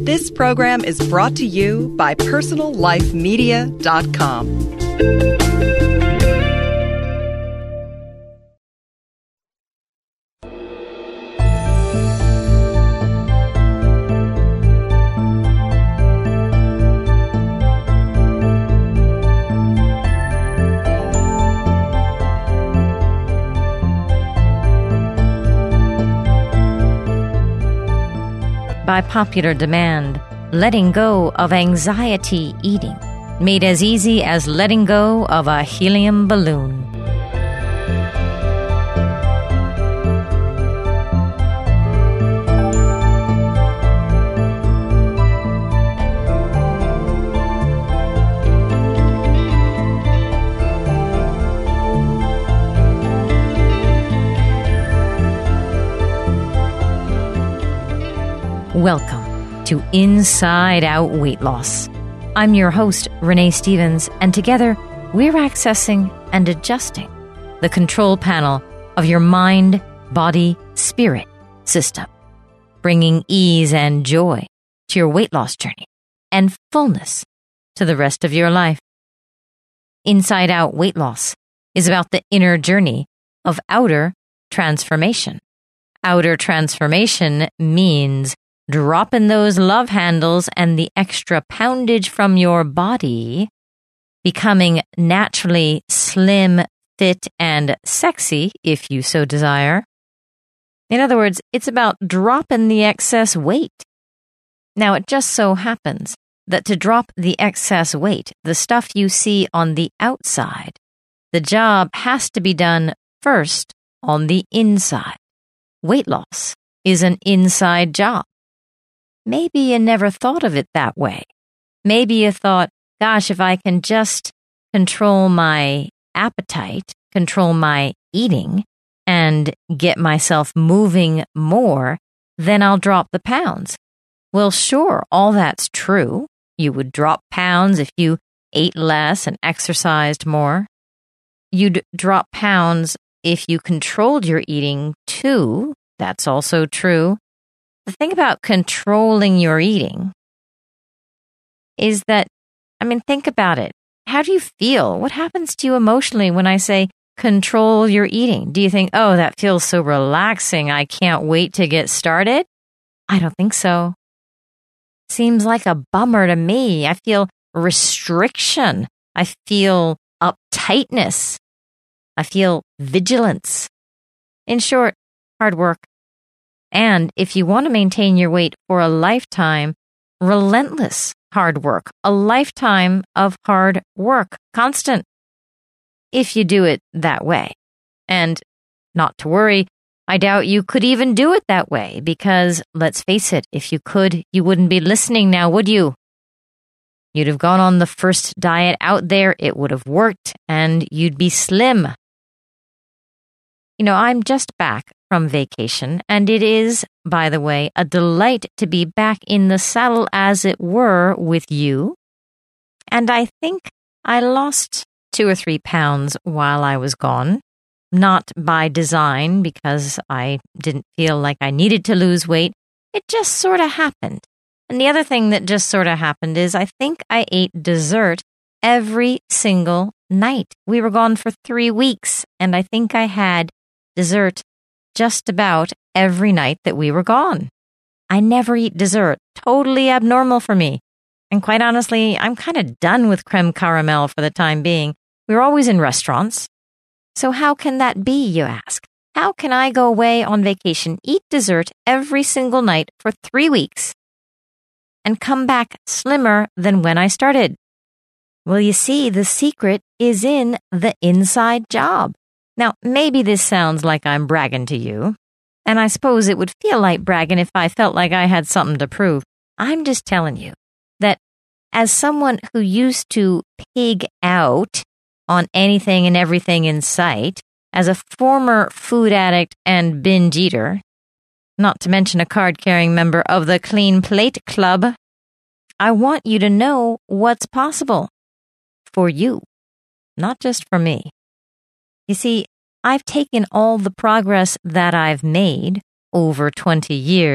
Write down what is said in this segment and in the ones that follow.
This program is brought to you by PersonalLifeMedia.com. By popular demand, letting go of anxiety eating, made as easy as letting go of a helium balloon. Welcome to Inside Out Weight Loss. I'm your host, Renee Stevens, and together we're accessing and adjusting the control panel of your mind, body, spirit system, bringing ease and joy to your weight loss journey and fullness to the rest of your life. Inside Out Weight Loss is about the inner journey of outer transformation. Outer transformation means dropping those love handles and the extra poundage from your body, becoming naturally slim, fit, and sexy if you so desire. In other words, it's about dropping the excess weight. Now, it just so happens that to drop the excess weight, the stuff you see on the outside, the job has to be done first on the inside. Weight loss is an inside job. Maybe you never thought of it that way. Maybe you thought, gosh, if I can just control my appetite, control my eating, and get myself moving more, then I'll drop the pounds. Well, sure, all that's true. You would drop pounds if you ate less and exercised more. You'd drop pounds if you controlled your eating too. That's also true. The thing about controlling your eating is that, think about it. How do you feel? What happens to you emotionally when I say control your eating? Do you think, oh, that feels so relaxing, I can't wait to get started? I don't think so. Seems like a bummer to me. I feel restriction. I feel uptightness. I feel vigilance. In short, hard work. And if you want to maintain your weight for a lifetime, relentless hard work, a lifetime of hard work, constant, if you do it that way. And not to worry, I doubt you could even do it that way because, let's face it, if you could, you wouldn't be listening now, would you? You'd have gone on the first diet out there, it would have worked, and you'd be slim. I'm just back from vacation, and it is, by the way, a delight to be back in the saddle, as it were, with you. And I think I lost 2 or 3 pounds while I was gone, not by design because I didn't feel like I needed to lose weight. It just sort of happened. And the other thing that just sort of happened is I think I ate dessert every single night. We were gone for 3 weeks, and I think I had dessert just about every night that we were gone. I never eat dessert. Totally abnormal for me. And quite honestly, I'm kind of done with creme caramel for the time being. We're always in restaurants. So how can that be, you ask? How can I go away on vacation, eat dessert every single night for 3 weeks, and come back slimmer than when I started? Well, you see, the secret is in the inside job. Now, maybe this sounds like I'm bragging to you, and I suppose it would feel like bragging if I felt like I had something to prove. I'm just telling you that as someone who used to pig out on anything and everything in sight, as a former food addict and binge eater, not to mention a card-carrying member of the Clean Plate Club, I want you to know what's possible for you, not just for me. You see, I've taken all the progress that I've made over 20 years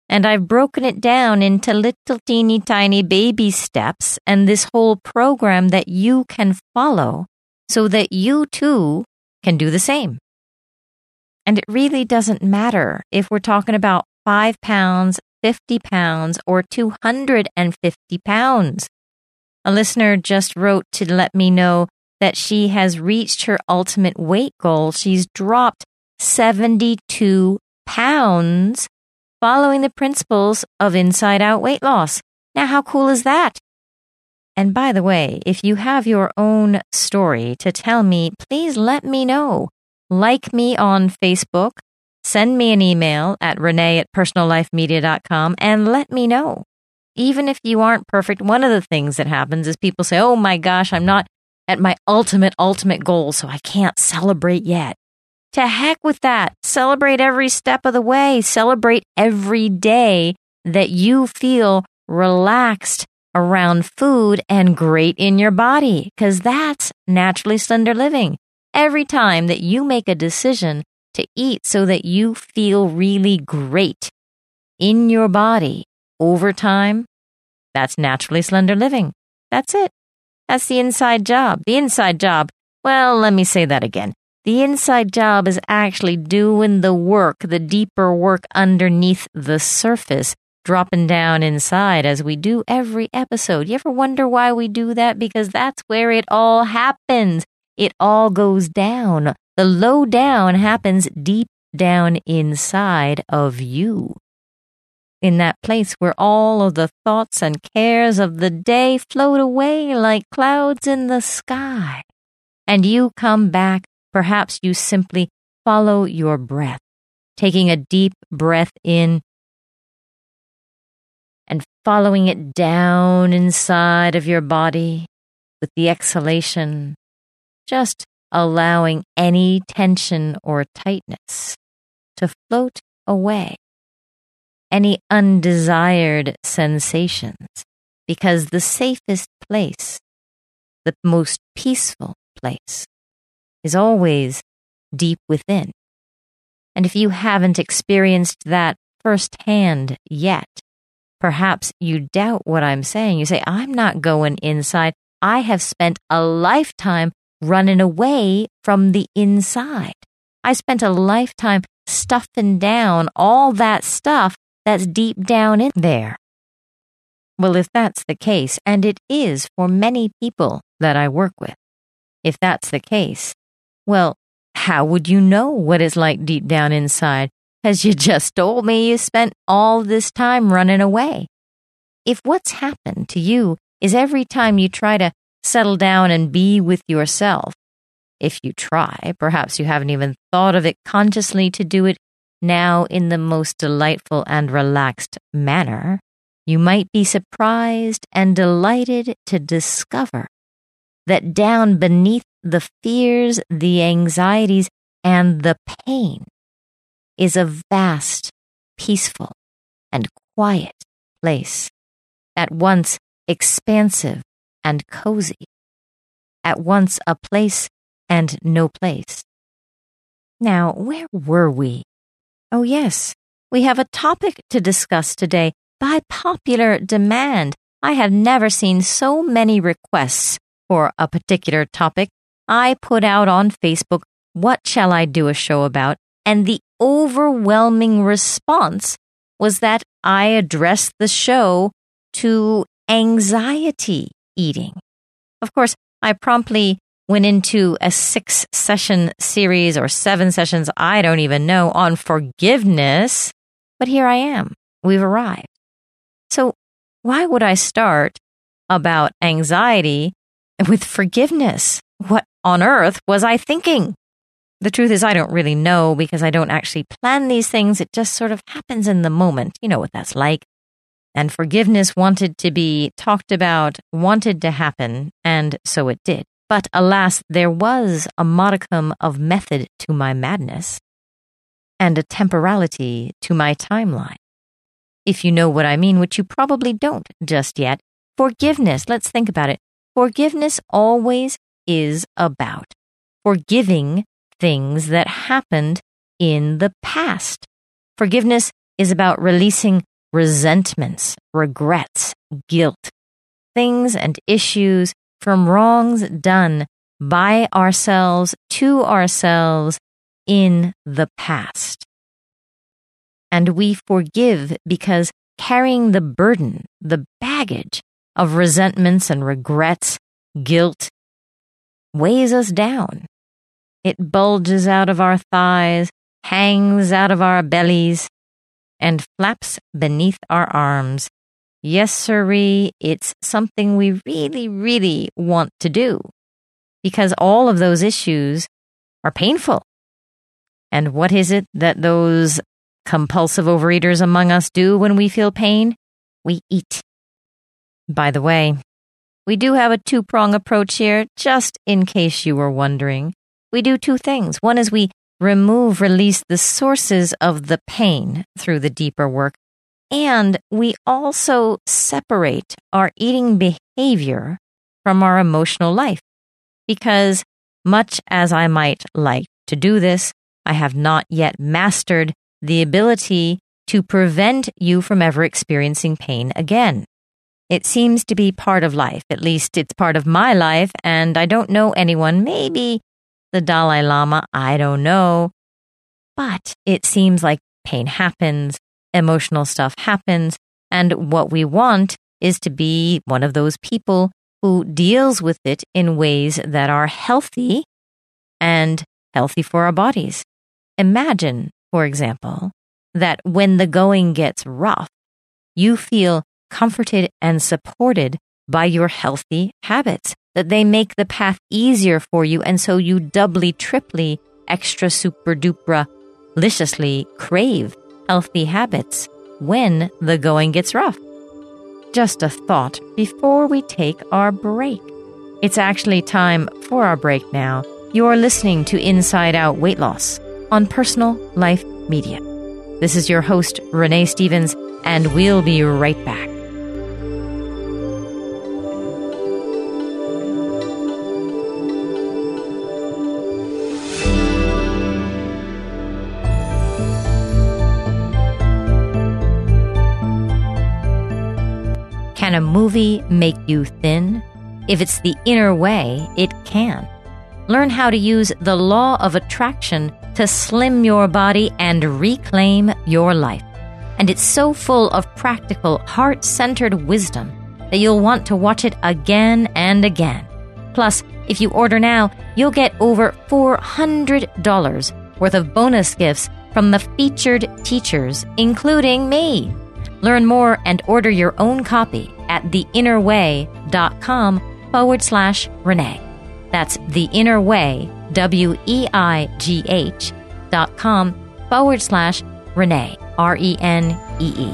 And I've broken it down into little teeny tiny baby steps and this whole program that you can follow so that you too can do the same. And it really doesn't matter if we're talking about 5 pounds, 50 pounds, or 250 pounds. A listener just wrote to let me know that she has reached her ultimate weight goal. She's dropped 72 pounds following the principles of Inside Out weight loss. Now, how cool is that? And by the way, if you have your own story to tell me, please let me know. Like me on Facebook, send me an email at renee@personallifemedia.com and let me know. Even if you aren't perfect, one of the things that happens is people say, oh my gosh, I'm not at my ultimate goal, so I can't celebrate yet. To heck with that. Celebrate every step of the way. Celebrate every day that you feel relaxed around food and great in your body, because that's naturally slender living. Every time that you make a decision to eat so that you feel really great in your body over time, that's naturally slender living. That's it. That's the inside job. The inside job, well, let me say that again. The inside job is actually doing the work, the deeper work underneath the surface, dropping down inside as we do every episode. You ever wonder why we do that? Because that's where it all happens. It all goes down. The low down happens deep down inside of you. In that place where all of the thoughts and cares of the day float away like clouds in the sky. And you come back. Perhaps you simply follow your breath, taking a deep breath in and following it down inside of your body with the exhalation, just allowing any tension or tightness to float away, any undesired sensations, because the safest place, the most peaceful place, is always deep within. And if you haven't experienced that firsthand yet, perhaps you doubt what I'm saying. You say, I'm not going inside. I have spent a lifetime running away from the inside. I spent a lifetime stuffing down all that stuff that's deep down in there. Well, if that's the case, and it is for many people that I work with, if that's the case, well, how would you know what it's like deep down inside? Because you just told me you spent all this time running away. If what's happened to you is every time you try to settle down and be with yourself, if you try, perhaps you haven't even thought of it consciously to do it now in the most delightful and relaxed manner, you might be surprised and delighted to discover that down beneath the fears, the anxieties, and the pain is a vast, peaceful, and quiet place, at once expansive and cozy, at once a place and no place. Now, where were we? Oh yes, we have a topic to discuss today by popular demand. I have never seen so many requests for a particular topic. I put out on Facebook, what shall I do a show about? And the overwhelming response was that I addressed the show to anxiety eating. Of course, I promptly went into a 6-session series or 7 sessions, I don't even know, on forgiveness. But here I am. We've arrived. So why would I start about anxiety with forgiveness? What on earth was I thinking? The truth is I don't really know because I don't actually plan these things. It just sort of happens in the moment. You know what that's like. And forgiveness wanted to be talked about, wanted to happen, and so it did. But alas, there was a modicum of method to my madness and a temporality to my timeline. If you know what I mean, which you probably don't just yet, forgiveness, let's think about it. Forgiveness always is about forgiving things that happened in the past. Forgiveness is about releasing resentments, regrets, guilt, things and issues from wrongs done by ourselves to ourselves in the past. And we forgive because carrying the burden, the baggage of resentments and regrets, guilt, weighs us down. It bulges out of our thighs, hangs out of our bellies, and flaps beneath our arms. Yes, sirree, it's something we really, really want to do, because all of those issues are painful. And what is it that those compulsive overeaters among us do when we feel pain? We eat. By the way, we do have a two-prong approach here, just in case you were wondering. We do two things. One is we release the sources of the pain through the deeper work, and we also separate our eating behavior from our emotional life. Because much as I might like to do this, I have not yet mastered the ability to prevent you from ever experiencing pain again. It seems to be part of life. At least it's part of my life, and I don't know anyone, maybe the Dalai Lama, I don't know. But it seems like pain happens, emotional stuff happens, and what we want is to be one of those people who deals with it in ways that are healthy and healthy for our bodies. Imagine, for example, that when the going gets rough, you feel comforted and supported by your healthy habits, that they make the path easier for you, and so you doubly, triply, extra super duper deliciously crave healthy habits when the going gets rough. Just a thought before we take our break. It's actually time for our break now. You are listening to Inside Out Weight Loss on Personal Life Media. This is your host, Renee Stevens, and we'll be right back. Can a movie make you thin? If it's the inner way, it can. Learn how to use the law of attraction to slim your body and reclaim your life. And it's so full of practical, heart-centered wisdom that you'll want to watch it again and again. Plus, if you order now, you'll get over $400 worth of bonus gifts from the featured teachers, including me. Learn more and order your own copy at theinnerway.com/Renee. That's theinnerway, WEIGH.com/Renee, RENEE.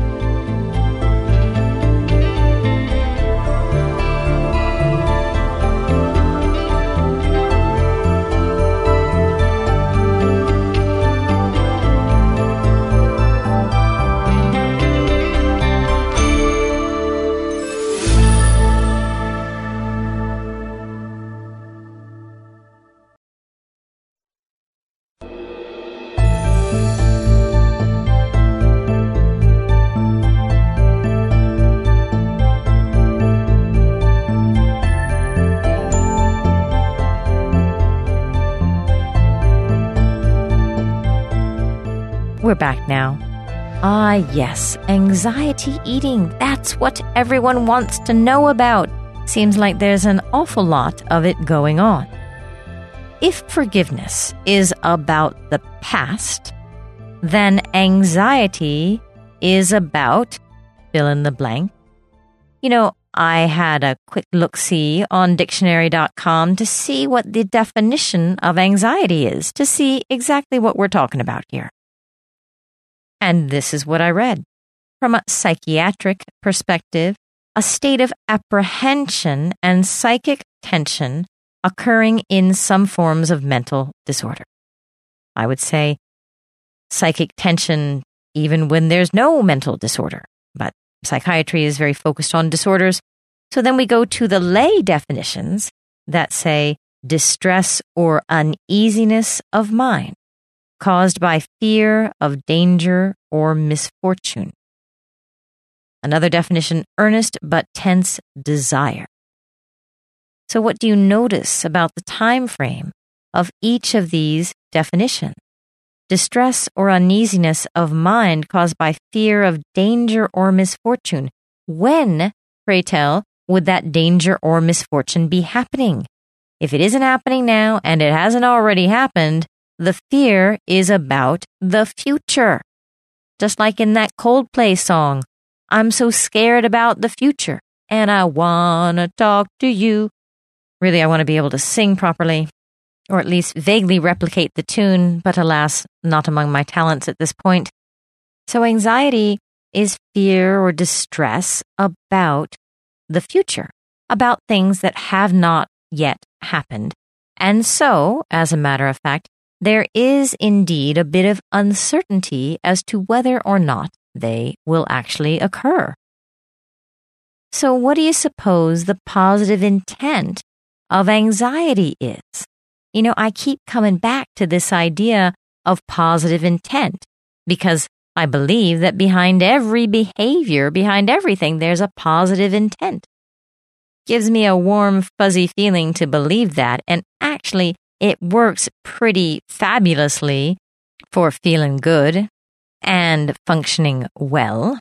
We're back now. Ah, yes, anxiety eating. That's what everyone wants to know about. Seems like there's an awful lot of it going on. If forgiveness is about the past, then anxiety is about fill in the blank. You know, I had a quick look-see on dictionary.com to see what the definition of anxiety is, to see exactly what we're talking about here. And this is what I read. From a psychiatric perspective, a state of apprehension and psychic tension occurring in some forms of mental disorder. I would say psychic tension even when there's no mental disorder, but psychiatry is very focused on disorders. So then we go to the lay definitions that say distress or uneasiness of mind, caused by fear of danger or misfortune. Another definition, earnest but tense desire. So what do you notice about the time frame of each of these definitions? Distress or uneasiness of mind caused by fear of danger or misfortune. When, pray tell, would that danger or misfortune be happening? If it isn't happening now and it hasn't already happened, the fear is about the future. Just like in that Coldplay song, I'm so scared about the future and I wanna talk to you. Really, I want to be able to sing properly, or at least vaguely replicate the tune, but alas, not among my talents at this point. So anxiety is fear or distress about the future, about things that have not yet happened. And so, as a matter of fact, there is indeed a bit of uncertainty as to whether or not they will actually occur. So what do you suppose the positive intent of anxiety is? You know, I keep coming back to this idea of positive intent because I believe that behind every behavior, behind everything, there's a positive intent. Gives me a warm, fuzzy feeling to believe that, and actually it works pretty fabulously for feeling good and functioning well.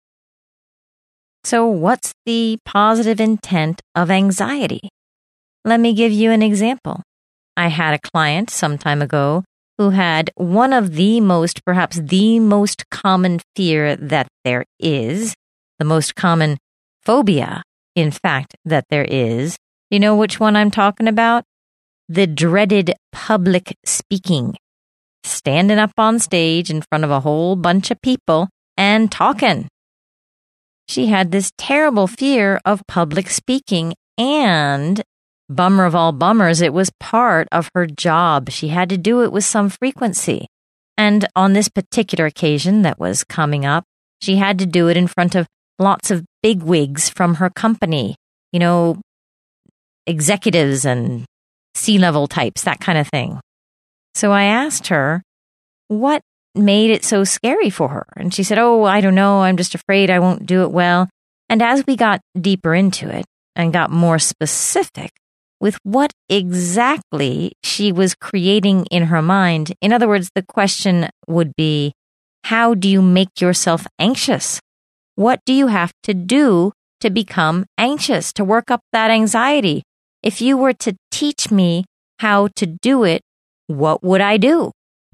So what's the positive intent of anxiety? Let me give you an example. I had a client some time ago who had one of the most, perhaps the most common fear that there is, the most common phobia, in fact, that there is. You know which one I'm talking about? The dreaded public speaking. Standing up on stage in front of a whole bunch of people and talking. She had this terrible fear of public speaking, and bummer of all bummers, it was part of her job. She had to do it with some frequency. And on this particular occasion that was coming up, she had to do it in front of lots of bigwigs from her company, you know, executives and C-level types, that kind of thing. So I asked her what made it so scary for her. And she said, oh, I don't know. I'm just afraid I won't do it well. And as we got deeper into it and got more specific with what exactly she was creating in her mind, in other words, the question would be, how do you make yourself anxious? What do you have to do to become anxious, to work up that anxiety? If you were to teach me how to do it, what would I do?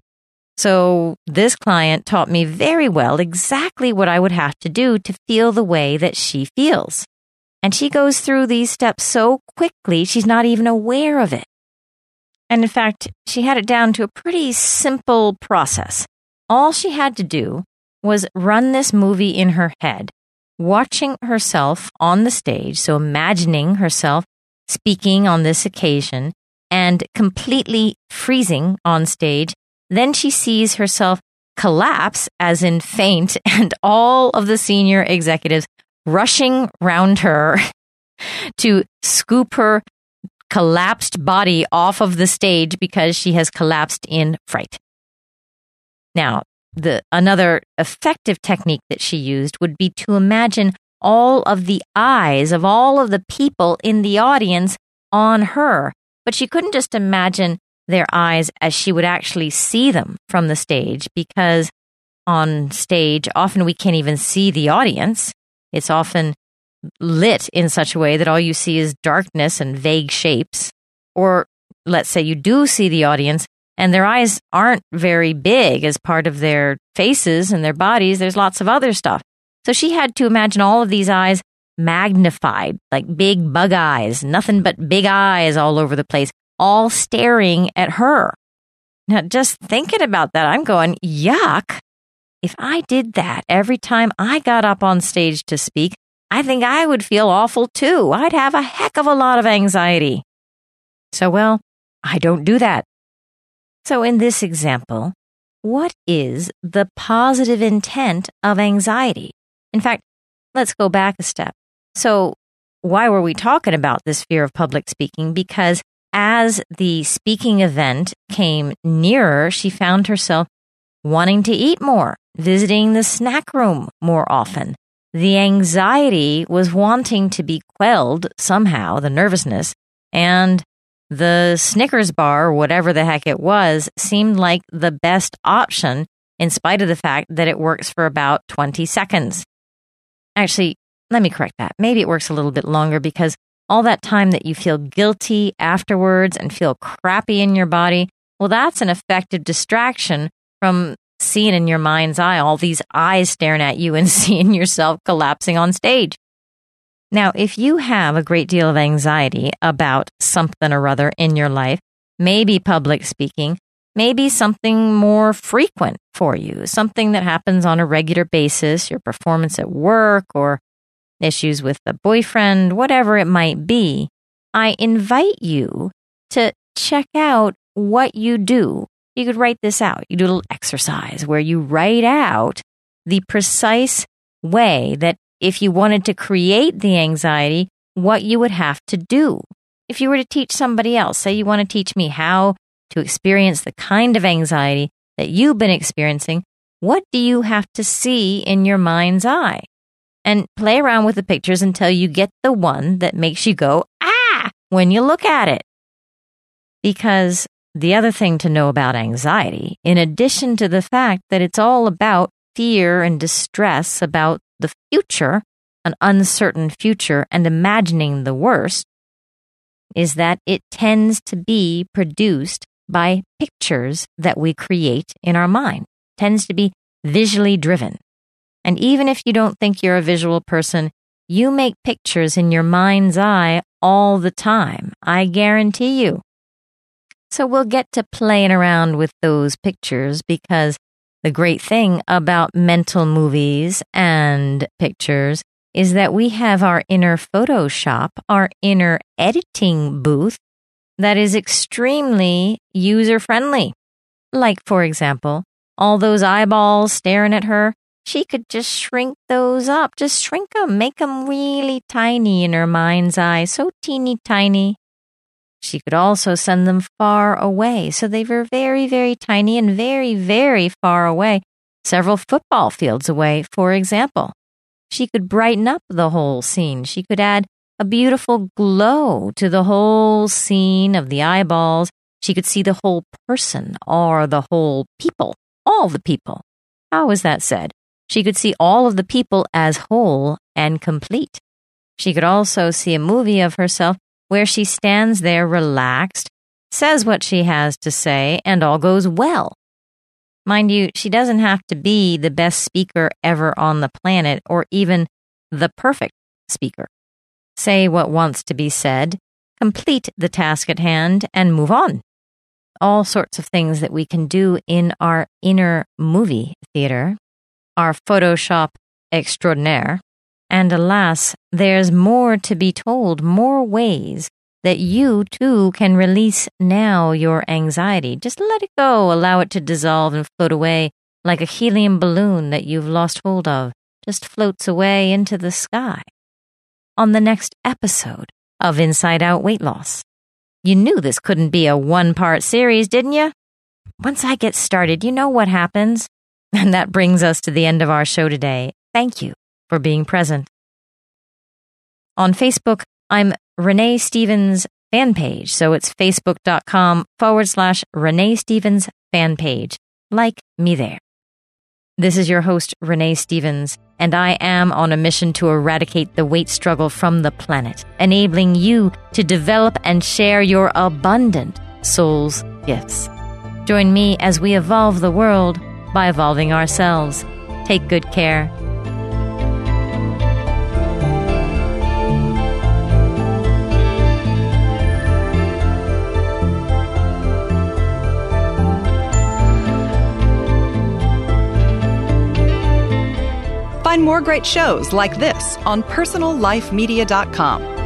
So this client taught me very well exactly what I would have to do to feel the way that she feels. And she goes through these steps so quickly, she's not even aware of it. And in fact, she had it down to a pretty simple process. All she had to do was run this movie in her head, watching herself on the stage, so imagining herself speaking on this occasion and completely freezing on stage. Then she sees herself collapse, as in faint, and all of the senior executives rushing round her to scoop her collapsed body off of the stage because she has collapsed in fright. Now, another effective technique that she used would be to imagine all of the eyes of all of the people in the audience on her. But she couldn't just imagine their eyes as she would actually see them from the stage, because on stage, often we can't even see the audience. It's often lit in such a way that all you see is darkness and vague shapes. Or let's say you do see the audience and their eyes aren't very big as part of their faces and their bodies. There's lots of other stuff. So she had to imagine all of these eyes magnified, like big bug eyes, nothing but big eyes all over the place, all staring at her. Now, just thinking about that, I'm going, yuck. If I did that every time I got up on stage to speak, I think I would feel awful too. I'd have a heck of a lot of anxiety. So, well, I don't do that. So in this example, what is the positive intent of anxiety? In fact, let's go back a step. So why were we talking about this fear of public speaking? Because as the speaking event came nearer, she found herself wanting to eat more, visiting the snack room more often. the anxiety was wanting to be quelled somehow, the nervousness, and the Snickers bar, or whatever the heck it was, seemed like the best option in spite of the fact that it works for about 20 seconds. Actually, let me correct that. Maybe it works a little bit longer because all that time that you feel guilty afterwards and feel crappy in your body, well, that's an effective distraction from seeing in your mind's eye all these eyes staring at you and seeing yourself collapsing on stage. Now, if you have a great deal of anxiety about something or other in your life, maybe public speaking, maybe something more frequent for you, something that happens on a regular basis, your performance at work or issues with the boyfriend, whatever it might be, I invite you to check out what you do. You could write this out. You do a little exercise where you write out the precise way that if you wanted to create the anxiety, what you would have to do. If you were to teach somebody else, say you want to teach me how to experience the kind of anxiety that you've been experiencing, what do you have to see in your mind's eye? And play around with the pictures until you get the one that makes you go, ah, when you look at it. Because the other thing to know about anxiety, in addition to the fact that it's all about fear and distress about the future, an uncertain future, and imagining the worst, is that it tends to be produced by pictures that we create in our mind. It tends to be visually driven. And even if you don't think you're a visual person, you make pictures in your mind's eye all the time. I guarantee you. So we'll get to playing around with those pictures because the great thing about mental movies and pictures is that we have our inner Photoshop, our inner editing booth that is extremely user-friendly. Like, for example, all those eyeballs staring at her, she could just shrink those up, just shrink them, make them really tiny in her mind's eye, so teeny tiny. She could also send them far away, so they were very, very tiny and very, very far away, several football fields away, for example. She could brighten up the whole scene. She could add a beautiful glow to the whole scene of the eyeballs. She could see the whole person or the whole people, all the people. How is that said? She could see all of the people as whole and complete. She could also see a movie of herself where she stands there relaxed, says what she has to say, and all goes well. Mind you, she doesn't have to be the best speaker ever on the planet or even the perfect speaker. Say what wants to be said, complete the task at hand, and move on. All sorts of things that we can do in our inner movie theater, our Photoshop extraordinaire. And alas, there's more to be told, more ways that you too can release now your anxiety. Just let it go, allow it to dissolve and float away like a helium balloon that you've lost hold of, just floats away into the sky. On the next episode of Inside Out Weight Loss. You knew this couldn't be a one-part series, didn't you? Once I get started, you know what happens. And that brings us to the end of our show today. Thank you for being present. On Facebook, I'm Renee Stevens fan page. So it's facebook.com/Renee Stevens fan page. Like me there. This is your host, Renee Stevens, and I am on a mission to eradicate the weight struggle from the planet, enabling you to develop and share your abundant soul's gifts. Join me as we evolve the world by evolving ourselves. Take good care. Find more great shows like this on PersonalLifeMedia.com.